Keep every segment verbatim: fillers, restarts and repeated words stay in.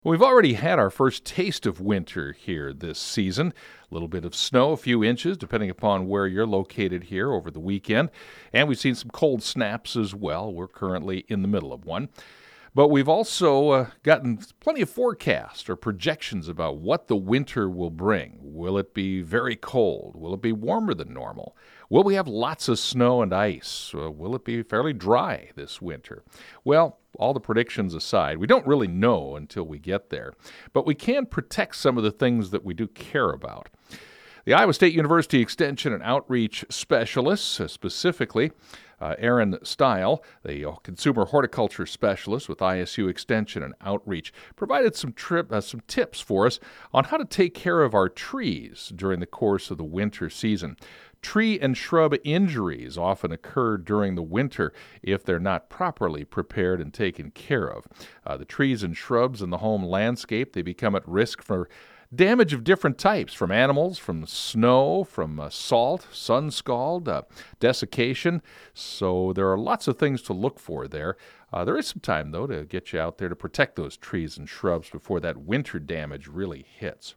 We've already had our first taste of winter here this season. A little bit of snow, a few inches, depending upon where you're located here over the weekend. And we've seen some cold snaps as well. We're currently in the middle of one. But we've also uh, gotten plenty of forecasts or projections about what the winter will bring. Will it be very cold? Will it be warmer than normal? Will we have lots of snow and ice? Uh, will it be fairly dry this winter? Well, all the predictions aside, we don't really know until we get there. But we can protect some of the things that we do care about. The Iowa State University Extension and Outreach Specialists, uh, specifically uh, Aaron Stile, the uh, Consumer Horticulture Specialist with I S U Extension and Outreach, provided some, trip, uh, some tips for us on how to take care of our trees during the course of the winter season. Tree and shrub injuries often occur during the winter if they're not properly prepared and taken care of. Uh, the trees and shrubs in the home landscape, they become at risk for damage of different types, from animals, from snow, from uh, salt, sun scald, uh, desiccation. So there are lots of things to look for there. Uh, there is some time, though, to get you out there to protect those trees and shrubs before that winter damage really hits.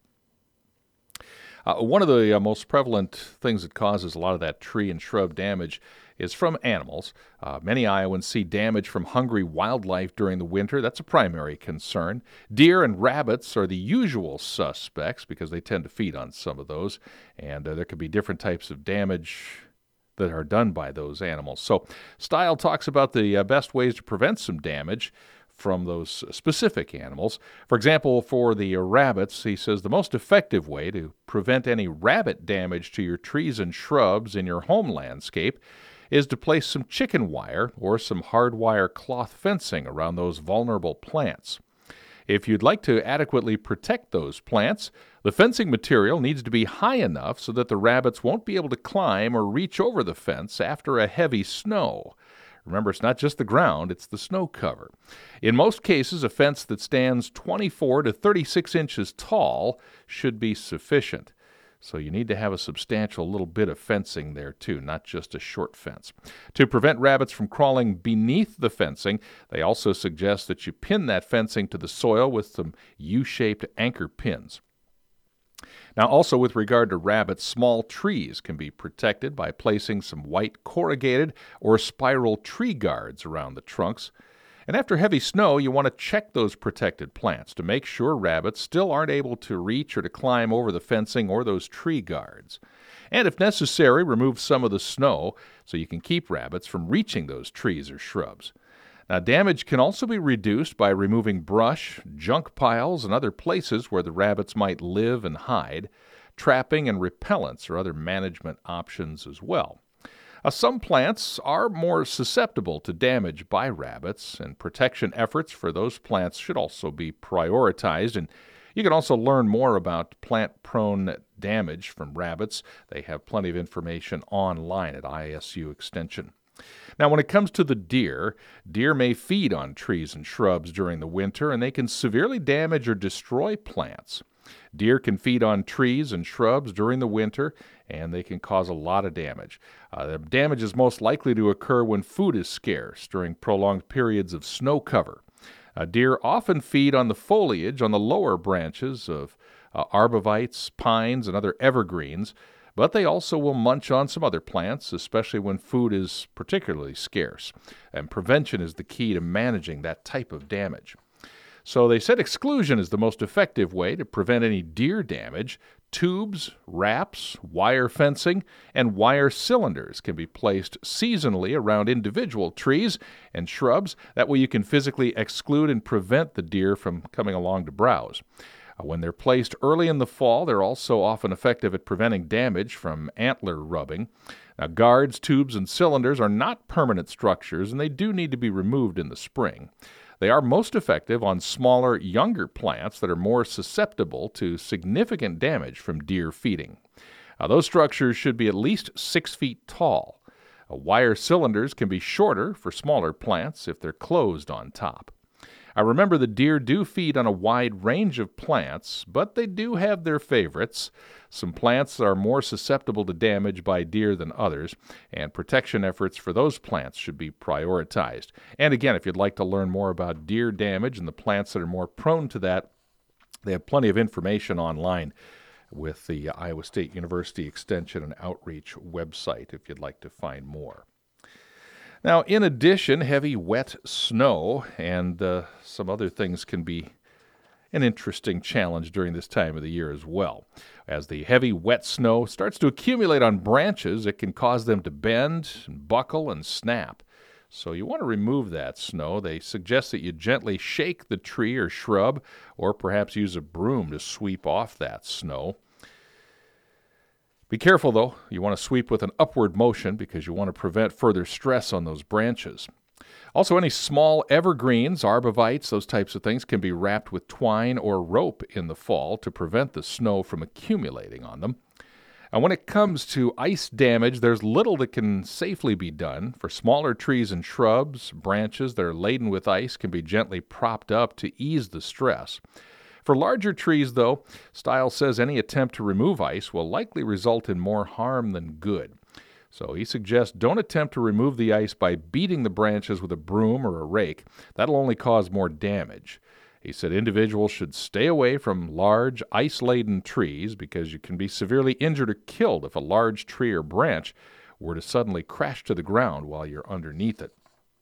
Uh, one of the uh, most prevalent things that causes a lot of that tree and shrub damage is from animals. Uh, many Iowans see damage from hungry wildlife during the winter. That's a primary concern. Deer and rabbits are the usual suspects because they tend to feed on some of those, and uh, there could be different types of damage that are done by those animals. So Stile talks about the uh, best ways to prevent some damage from those specific animals. For example, for the rabbits, he says the most effective way to prevent any rabbit damage to your trees and shrubs in your home landscape is to place some chicken wire or some hardwire cloth fencing around those vulnerable plants. If you'd like to adequately protect those plants, the fencing material needs to be high enough so that the rabbits won't be able to climb or reach over the fence after a heavy snow. Remember, it's not just the ground, it's the snow cover. In most cases, a fence that stands twenty-four to thirty-six inches tall should be sufficient. So you need to have a substantial little bit of fencing there, too, not just a short fence. To prevent rabbits from crawling beneath the fencing, they also suggest that you pin that fencing to the soil with some U-shaped anchor pins. Now, also with regard to rabbits, small trees can be protected by placing some white corrugated or spiral tree guards around the trunks. And after heavy snow, you want to check those protected plants to make sure rabbits still aren't able to reach or to climb over the fencing or those tree guards. And if necessary, remove some of the snow so you can keep rabbits from reaching those trees or shrubs. Now, damage can also be reduced by removing brush, junk piles, and other places where the rabbits might live and hide. Trapping and repellents are other management options as well. Uh, some plants are more susceptible to damage by rabbits, and protection efforts for those plants should also be prioritized. And you can also learn more about plant-prone damage from rabbits. They have plenty of information online at I S U Extension. Now, when it comes to the deer, deer may feed on trees and shrubs during the winter, and they can severely damage or destroy plants. Deer can feed on trees and shrubs during the winter, and they can cause a lot of damage. Uh, the damage is most likely to occur when food is scarce during prolonged periods of snow cover. Uh, deer often feed on the foliage on the lower branches of uh, arborvitaes, pines, and other evergreens, but they also will munch on some other plants, especially when food is particularly scarce. And prevention is the key to managing that type of damage. So they said exclusion is the most effective way to prevent any deer damage. Tubes, wraps, wire fencing, and wire cylinders can be placed seasonally around individual trees and shrubs. That way you can physically exclude and prevent the deer from coming along to browse. When they're placed early in the fall, they're also often effective at preventing damage from antler rubbing. Now, guards, tubes, and cylinders are not permanent structures, and they do need to be removed in the spring. They are most effective on smaller, younger plants that are more susceptible to significant damage from deer feeding. Now, those structures should be at least six feet tall. Uh, wire cylinders can be shorter for smaller plants if they're closed on top. I remember the deer do feed on a wide range of plants, but they do have their favorites. Some plants are more susceptible to damage by deer than others, and protection efforts for those plants should be prioritized. And again, if you'd like to learn more about deer damage and the plants that are more prone to that, They have plenty of information online with the Iowa State University Extension and Outreach website if you'd like to find more. Now, in addition, heavy, wet snow and uh, some other things can be an interesting challenge during this time of the year as well. As the heavy, wet snow starts to accumulate on branches, it can cause them to bend, and buckle, and snap. So you want to remove that snow. They suggest that you gently shake the tree or shrub, or perhaps use a broom to sweep off that snow. Be careful, though. You want to sweep with an upward motion because you want to prevent further stress on those branches. Also, any small evergreens, arborvitaes, those types of things can be wrapped with twine or rope in the fall to prevent the snow from accumulating on them. And when it comes to ice damage, there's little that can safely be done. For smaller trees and shrubs, branches that are laden with ice can be gently propped up to ease the stress. For larger trees, though, Stiles says any attempt to remove ice will likely result in more harm than good. So he suggests don't attempt to remove the ice by beating the branches with a broom or a rake. That'll only cause more damage. He said individuals should stay away from large, ice-laden trees because you can be severely injured or killed if a large tree or branch were to suddenly crash to the ground while you're underneath it.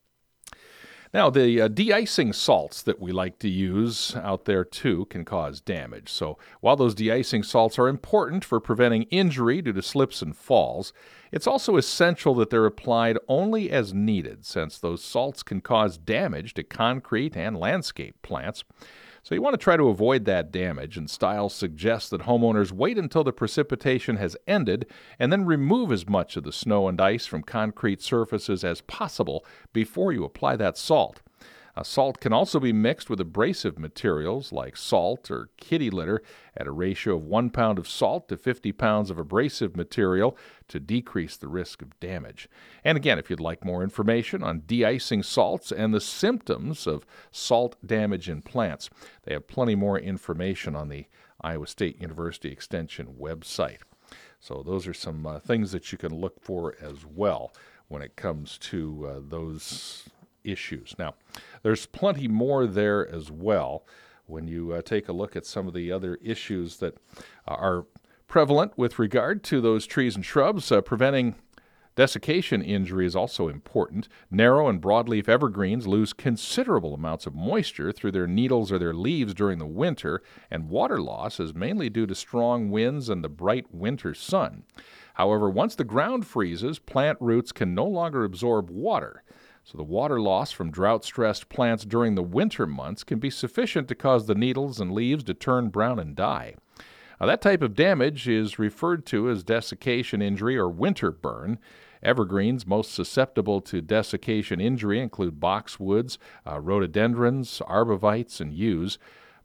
Now, the uh, de-icing salts that we like to use out there, too, can cause damage. So while those de-icing salts are important for preventing injury due to slips and falls, it's also essential that they're applied only as needed, since those salts can cause damage to concrete and landscape plants. So you want to try to avoid that damage, and Stiles suggests that homeowners wait until the precipitation has ended and then remove as much of the snow and ice from concrete surfaces as possible before you apply that salt. Uh, salt can also be mixed with abrasive materials like salt or kitty litter at a ratio of one pound of salt to fifty pounds of abrasive material to decrease the risk of damage. And again, if you'd like more information on de-icing salts and the symptoms of salt damage in plants, they have plenty more information on the Iowa State University Extension website. So those are some uh, things that you can look for as well when it comes to uh, those issues. Now, there's plenty more there as well when you uh, take a look at some of the other issues that uh, are prevalent with regard to those trees and shrubs. Uh, preventing desiccation injury is also important. Narrow and broadleaf evergreens lose considerable amounts of moisture through their needles or their leaves during the winter, and water loss is mainly due to strong winds and the bright winter sun. However, once the ground freezes, plant roots can no longer absorb water. So the water loss from drought-stressed plants during the winter months can be sufficient to cause the needles and leaves to turn brown and die. Now, that type of damage is referred to as desiccation injury or winter burn. Evergreens most susceptible to desiccation injury include boxwoods, uh, rhododendrons, arborvitaes, and yews.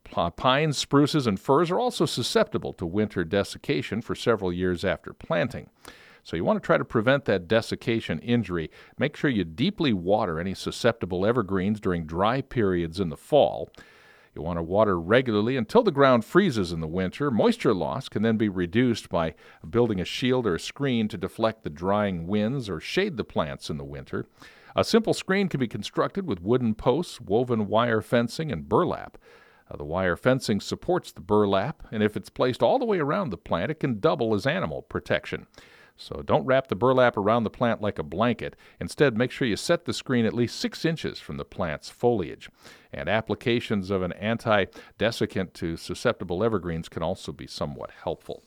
Pines, spruces, and firs are also susceptible to winter desiccation for several years after planting. So you want to try to prevent that desiccation injury. Make sure you deeply water any susceptible evergreens during dry periods in the fall. You want to water regularly until the ground freezes in the winter. Moisture loss can then be reduced by building a shield or a screen to deflect the drying winds or shade the plants in the winter. A simple screen can be constructed with wooden posts, woven wire fencing, and burlap. Uh, the wire fencing supports the burlap, and if it's placed all the way around the plant, it can double as animal protection. So don't wrap the burlap around the plant like a blanket. Instead, make sure you set the screen at least six inches from the plant's foliage. And applications of an anti-desiccant to susceptible evergreens can also be somewhat helpful.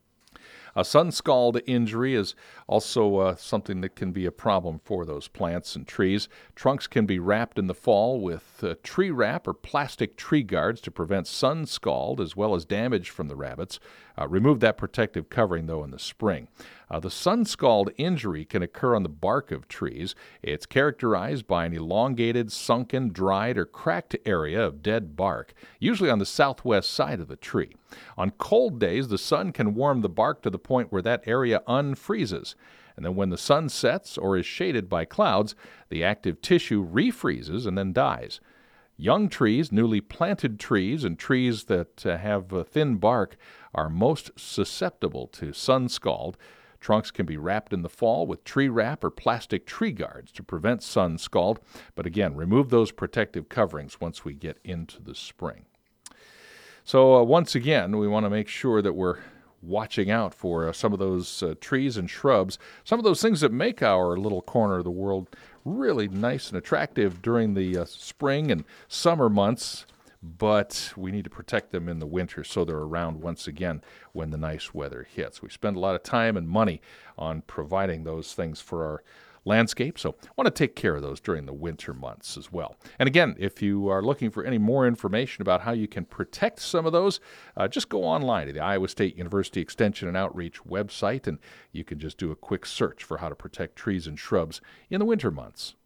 A sun scald injury is also uh, something that can be a problem for those plants and trees. Trunks can be wrapped in the fall with uh, tree wrap or plastic tree guards to prevent sun scald as well as damage from the rabbits. Uh, remove that protective covering, though, in the spring. Uh, the sun scald injury can occur on the bark of trees. It's characterized by an elongated, sunken, dried, or cracked area of dead bark, usually on the southwest side of the tree. On cold days, the sun can warm the bark to the point where that area unfreezes. And then when the sun sets or is shaded by clouds, the active tissue refreezes and then dies. Young trees, newly planted trees, and trees that uh, have uh, thin bark are most susceptible to sun scald. Trunks can be wrapped in the fall with tree wrap or plastic tree guards to prevent sun scald. But again, remove those protective coverings once we get into the spring. So uh, once again, we want to make sure that we're watching out for uh, some of those uh, trees and shrubs, some of those things that make our little corner of the world really nice and attractive during the uh, spring and summer months, but we need to protect them in the winter so they're around once again when the nice weather hits. We spend a lot of time and money on providing those things for our landscape, so I want to take care of those during the winter months as well. And again, if you are looking for any more information about how you can protect some of those, uh, just go online to the Iowa State University Extension and Outreach website, and you can just do a quick search for how to protect trees and shrubs in the winter months.